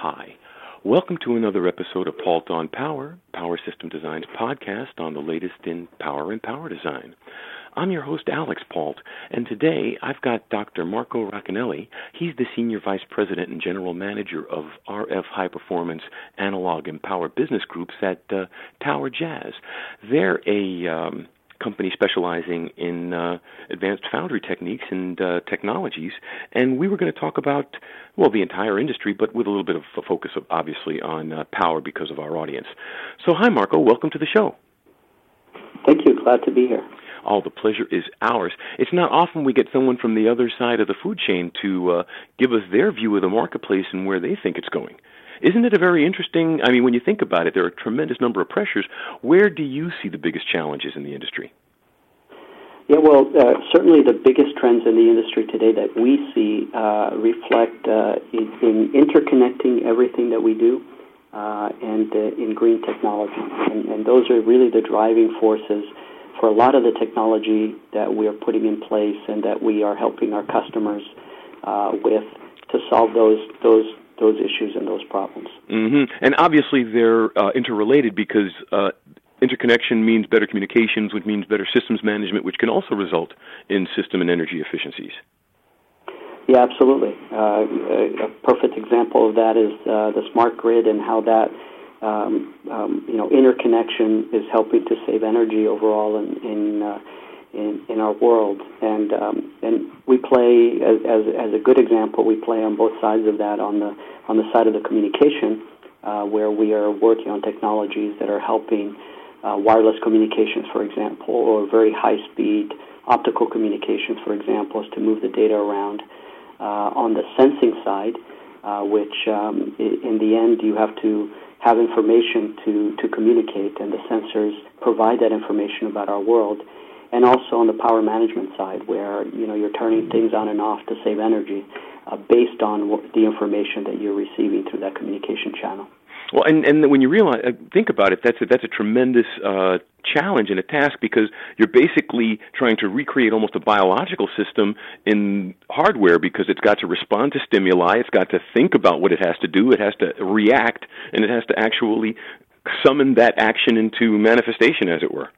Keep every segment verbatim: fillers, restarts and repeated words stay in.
Hi. Welcome to another episode of Pault on Power, Power System Design's podcast on the latest in power and power design. I'm your host, Alex Pault, and today I've got Doctor Marco Racanelli. He's the Senior Vice President and General Manager of R F High Performance Analog and Power Business Groups at uh, Tower Jazz. They're a um, company specializing in uh, advanced foundry techniques and uh, technologies, and we were going to talk about, well, the entire industry, but with a little bit of a focus, of, obviously, on uh, power because of our audience. So, hi, Marco. Welcome to the show. Thank you. Glad to be here. Oh, the pleasure is ours. It's not often we get someone from the other side of the food chain to uh, give us their view of the marketplace and where they think it's going. Isn't it a very interesting, I mean, when you think about it, there are a tremendous number of pressures. Where do you see the biggest challenges in the industry? Yeah, well, uh, certainly the biggest trends in the industry today that we see uh, reflect uh, in, in interconnecting everything that we do uh, and uh, in green technology. And, and those are really the driving forces for a lot of the technology that we are putting in place and that we are helping our customers uh, with to solve those those those issues and those problems. Mm-hmm. And obviously they're uh, interrelated because uh, interconnection means better communications, which means better systems management, which can also result in system and energy efficiencies. Yeah, absolutely. Uh, a perfect example of that is uh, the smart grid and how that um, um, you know interconnection is helping to save energy overall in in, uh, in, in our world. And um, and we play as, as as a good example. We play on both sides of that. On the on the side of the communication, uh, where we are working on technologies that are helping uh, wireless communications, for example, or very high-speed optical communications, for example, is to move the data around. Uh, on the sensing side, uh, which um, in the end you have to have information to, to communicate, and the sensors provide that information about our world. And also on the power management side, where you know you're turning things on and off to save energy uh, based on what, the information that you're receiving through that communication channel. Well, and, and when you realize, think about it, that's a, that's a tremendous uh, challenge and a task, because you're basically trying to recreate almost a biological system in hardware, because it's got to respond to stimuli, it's got to think about what it has to do, it has to react, and it has to actually summon that action into manifestation, as it were.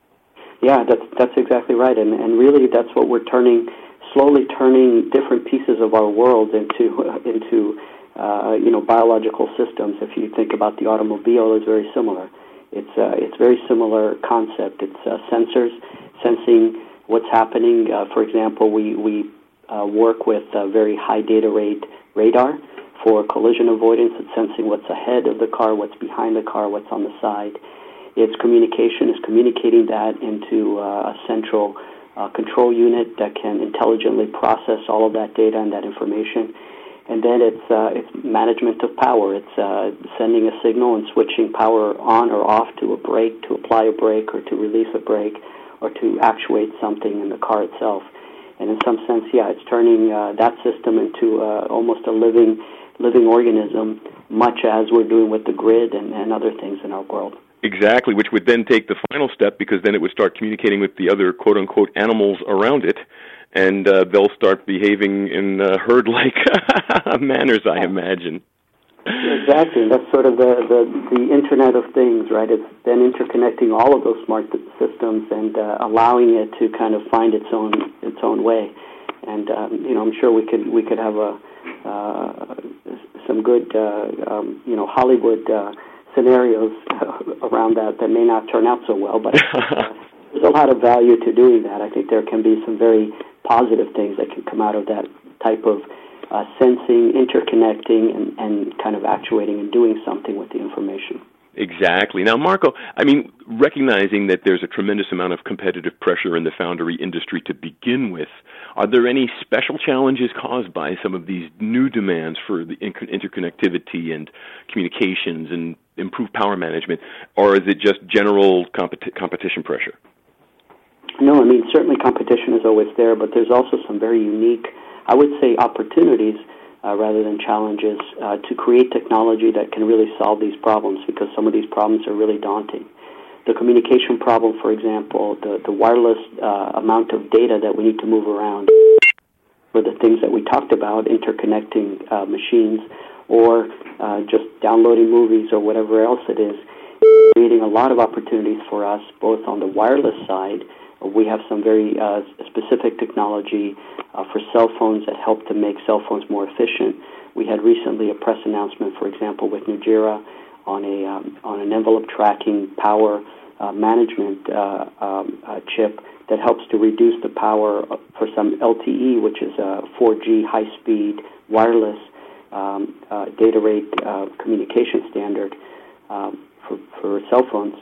Yeah, that's that's exactly right, and and really that's what we're turning, slowly turning different pieces of our world into uh, into uh, you know biological systems. If you think about the automobile, it's very similar. It's uh, it's very similar concept. It's uh, sensors sensing what's happening. Uh, for example, we we uh, work with uh, very high data rate radar for collision avoidance. It's sensing what's ahead of the car, what's behind the car, what's on the side. Its communication is communicating that into uh, a central uh, control unit that can intelligently process all of that data and that information. And then it's uh, it's management of power. It's uh, sending a signal and switching power on or off to a brake, to apply a brake, or to release a brake, or to actuate something in the car itself. And in some sense, yeah, it's turning uh, that system into uh, almost a living living organism, much as we're doing with the grid and, and other things in our world. Exactly, which would then take the final step, because then it would start communicating with the other quote-unquote animals around it, and uh, they'll start behaving in uh, herd-like manners, I imagine. Exactly, that's sort of the, the, the Internet of Things, right? It's then interconnecting all of those smart systems and uh, allowing it to kind of find its own its own way. And um, you know, I'm sure we could we could have a uh, some good uh, um, you know Hollywood Uh, scenarios around that that may not turn out so well, but uh, there's a lot of value to doing that. I think there can be some very positive things that can come out of that type of uh, sensing, interconnecting, and, and kind of actuating and doing something with the information. Exactly. Now, Marco, I mean, recognizing that there's a tremendous amount of competitive pressure in the foundry industry to begin with, are there any special challenges caused by some of these new demands for the interconnectivity and communications and improved power management, or is it just general competi- competition pressure? No, I mean, certainly competition is always there, but there's also some very unique, I would say, opportunities Uh, rather than challenges, uh, to create technology that can really solve these problems, because some of these problems are really daunting. The communication problem, for example, the, the wireless uh, amount of data that we need to move around, for the things that we talked about, interconnecting uh, machines, or uh, just downloading movies or whatever else it is, creating a lot of opportunities for us, both on the wireless side. We have some very uh, specific technology uh, for cell phones that help to make cell phones more efficient. We had recently a press announcement, for example, with Nujira on a um, on an envelope tracking power uh, management uh, um, uh, chip that helps to reduce the power for some L T E, which is a four G high-speed wireless um, uh, data rate uh, communication standard um, for, for cell phones.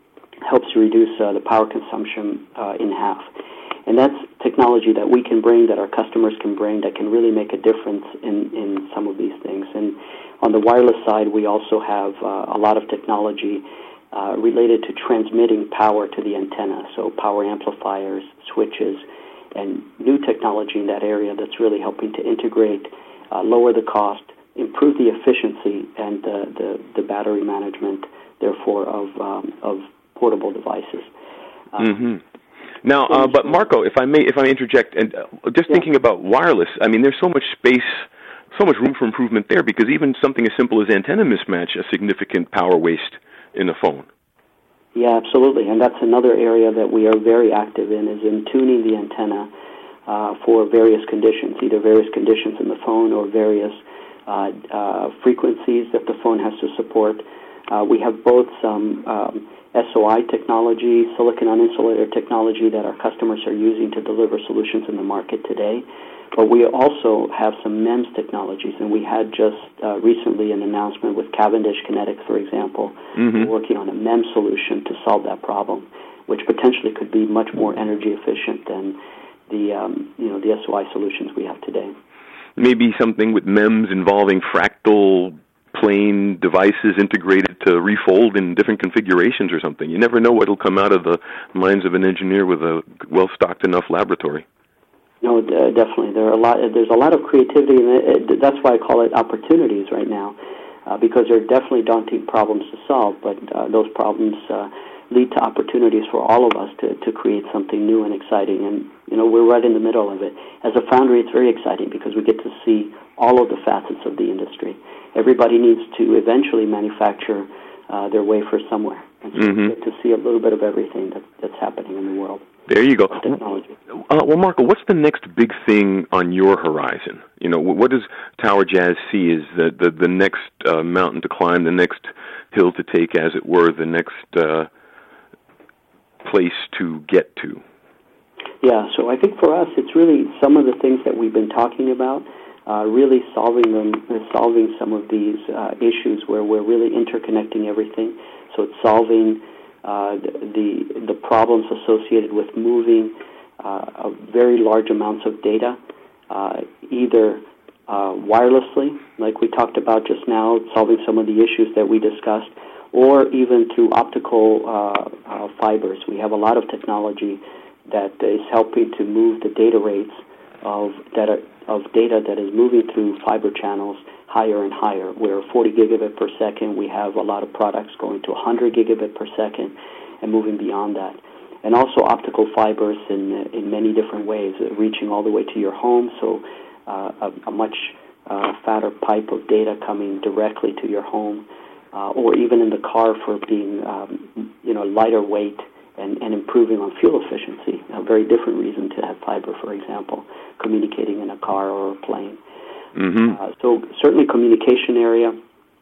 Helps to reduce uh, the power consumption uh, in half. And that's technology that we can bring, that our customers can bring, that can really make a difference in, in some of these things. And on the wireless side, we also have uh, a lot of technology uh, related to transmitting power to the antenna, so power amplifiers, switches, and new technology in that area that's really helping to integrate, uh, lower the cost, improve the efficiency and uh, the, the battery management, therefore, of um, of portable devices. Um, mm-hmm. Now, uh, but Marco, if I may, if I may interject, and uh, just yeah. thinking about wireless, I mean, there's so much space, so much room for improvement there, because even something as simple as antenna mismatch, a significant power waste in a phone. Yeah, absolutely, and that's another area that we are very active in, is in tuning the antenna uh, for various conditions, either various conditions in the phone or various uh, uh, frequencies that the phone has to support. Uh, we have both some um, S O I technology, silicon uninsulator technology that our customers are using to deliver solutions in the market today. But we also have some MEMS technologies, and we had just uh, recently an announcement with Cavendish Kinetics, for example, mm-hmm. working on a MEMS solution to solve that problem, which potentially could be much more energy efficient than the um, you know the S O I solutions we have today. Maybe something with MEMS involving fractal plane devices integrated to refold in different configurations or something. You never know what will come out of the minds of an engineer with a well-stocked enough laboratory. No, uh, definitely. There are a lot. There's a lot of creativity, and it, that's why I call it opportunities right now, uh, because they're definitely daunting problems to solve. But uh, those problems uh, lead to opportunities for all of us to, to create something new and exciting. And you know, we're right in the middle of it. As a foundry, it's very exciting because we get to see all of the facets of the industry. Everybody needs to eventually manufacture uh, their wafer somewhere, and so mm-hmm. we get to see a little bit of everything that, that's happening in the world. There you go. Technology. Uh, well, Marco, what's the next big thing on your horizon? You know, what does Tower Jazz see as the the, the next uh, mountain to climb, the next hill to take, as it were, the next uh, place to get to? Yeah, so I think for us, it's really some of the things that we've been talking about. Uh, really solving them, uh, solving some of these uh, issues where we're really interconnecting everything. So it's solving uh, the the problems associated with moving uh, very large amounts of data, uh, either uh, wirelessly, like we talked about just now, solving some of the issues that we discussed, or even through optical uh, uh, fibers. We have a lot of technology that is helping to move the data rates of that are, of data that is moving through fiber channels higher and higher. We're forty gigabit per second. We have a lot of products going to one hundred gigabit per second and moving beyond that. And also optical fibers in in many different ways, uh, reaching all the way to your home, so uh, a, a much uh, fatter pipe of data coming directly to your home, uh, or even in the car for being um, you know lighter weight and, and improving on fuel efficiency. A very different reason to have fiber, for example, communicating in a car or a plane. Mm-hmm. Uh, so certainly communication area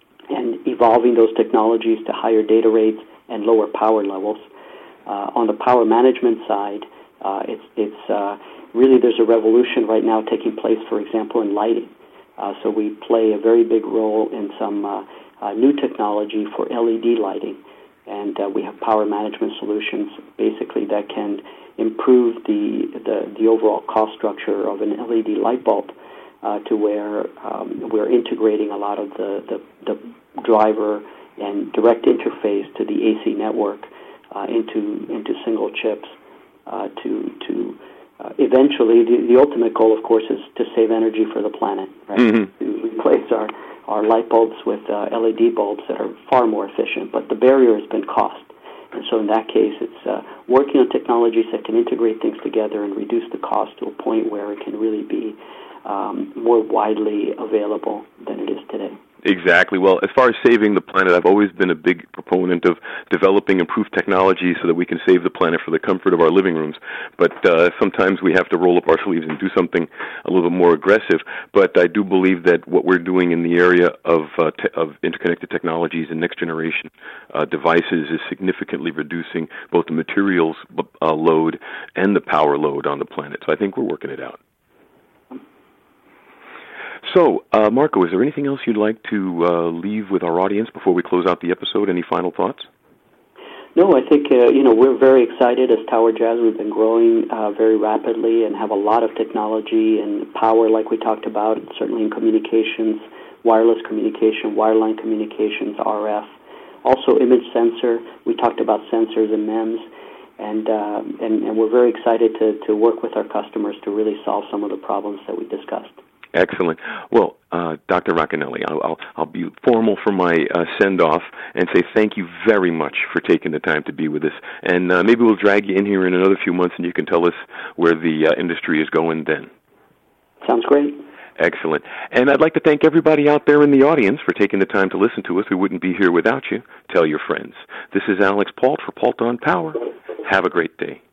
and evolving those technologies to higher data rates and lower power levels. Uh, on the power management side, uh, it's, it's uh, really there's a revolution right now taking place, for example, in lighting. Uh, so we play a very big role in some uh, uh, new technology for L E D lighting. And uh, we have power management solutions, basically, that can improve the, the, the overall cost structure of an L E D light bulb uh, to where um, we're integrating a lot of the, the, the driver and direct interface to the A C network uh, into into single chips uh, to to uh, eventually the, the ultimate goal, of course, is to save energy for the planet, right? Mm-hmm. To replace our our light bulbs with uh, L E D bulbs that are far more efficient, but the barrier has been cost. And so in that case, it's uh, working on technologies that can integrate things together and reduce the cost to a point where it can really be um, more widely available than it is today. Exactly. Well, as far as saving the planet, I've always been a big proponent of developing improved technology so that we can save the planet for the comfort of our living rooms. But uh, sometimes we have to roll up our sleeves and do something a little bit more aggressive. But I do believe that what we're doing in the area of uh, te- of interconnected technologies and next generation uh, devices is significantly reducing both the materials uh, load and the power load on the planet. So I think we're working it out. So, uh, Marco, is there anything else you'd like to uh, leave with our audience before we close out the episode? Any final thoughts? No, I think, uh, you know, we're very excited as Tower Jazz. We've been growing uh, very rapidly and have a lot of technology and power, like we talked about, certainly in communications, wireless communication, wireline communications, R F. Also image sensor. We talked about sensors and MEMS. And, uh, and, and we're very excited to, to work with our customers to really solve some of the problems that we discussed. Excellent. Well, uh, Doctor Racanelli, I'll, I'll, I'll be formal for my uh, send-off and say thank you very much for taking the time to be with us. And uh, maybe we'll drag you in here in another few months and you can tell us where the uh, industry is going then. Sounds great. Excellent. And I'd like to thank everybody out there in the audience for taking the time to listen to us. We wouldn't be here without you. Tell your friends. This is Alex Pault for Pault on Power. Have a great day.